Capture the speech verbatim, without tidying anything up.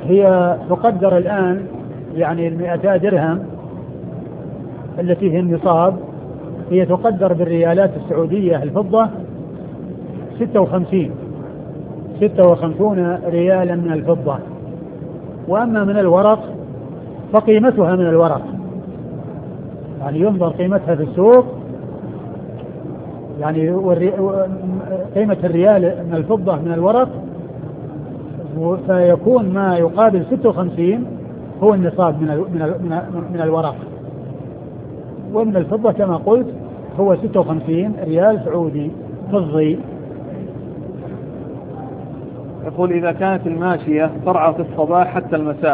هي تقدر الآن يعني المئتا درهم التي هي النصاب، هي تقدر بالريالات السعودية الفضة ستة وخمسين ستة وخمسون ريالا من الفضة. وأما من الورق فقيمتها من الورق، يعني ينظر قيمتها في السوق، يعني قيمة الريال من الفضة من الورق، فيكون ما يقابل ستة وخمسين هو النصاب من من من الورق. ومن الفضة كما قلت هو ستة وخمسين ريال سعودي فضي. يقول إذا كانت الماشية ترعى في الصباح حتى المساء